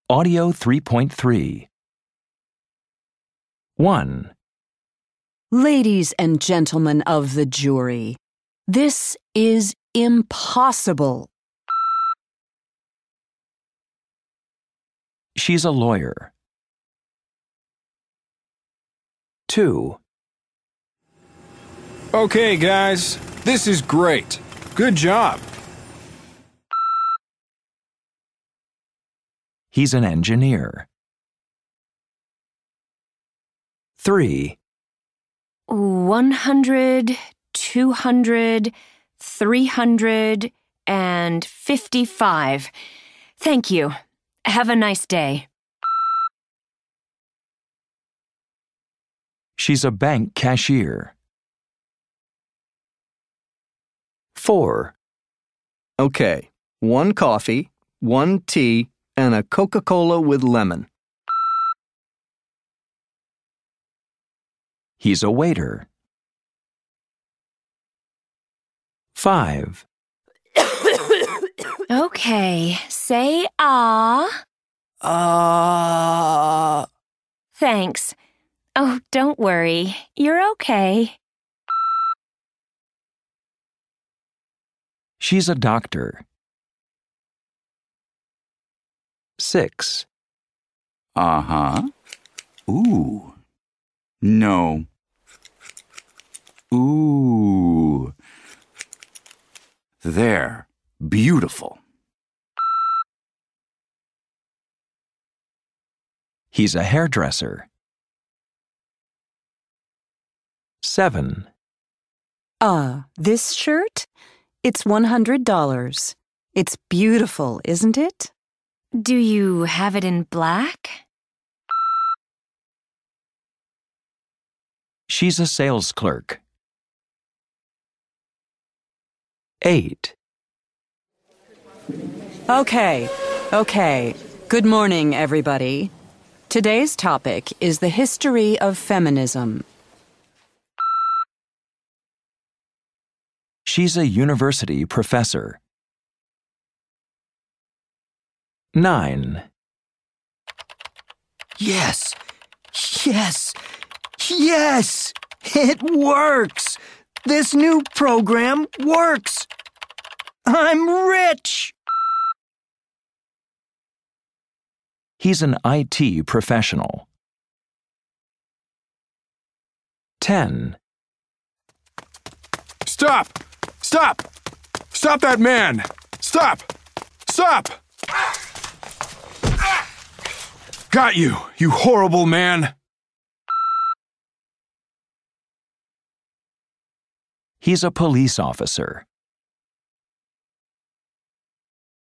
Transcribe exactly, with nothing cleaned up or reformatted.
Audio three point three. one. Ladies and gentlemen of the jury, this is impossible. She's a lawyer. two. Okay, guys, this is great. Good job. He's an engineer. three. One hundred, two hundred, three hundred, and fifty-five. Thank you. Have a nice day. She's a bank cashier. four. Okay, one coffee, one tea, and a Coca-Cola with lemon. He's a waiter. five. Okay, say ah. Ah. Thanks. Oh, don't worry. You're okay. She's a doctor. six. Uh-huh. Ooh. No. Ooh. There. Beautiful. He's a hairdresser. seven. Uh, this shirt? It's one hundred dollars. It's beautiful, isn't it? Do you have it in black? She's a sales clerk. eight. Okay, okay. Good morning, everybody. Today's topic is the history of feminism. She's a university professor. nine. Yes. Yes. Yes. It works. This new program works. I'm rich. He's an I T professional. ten. Stop! Stop! Stop that man! Stop! Stop! Got you, you horrible man! He's a police officer.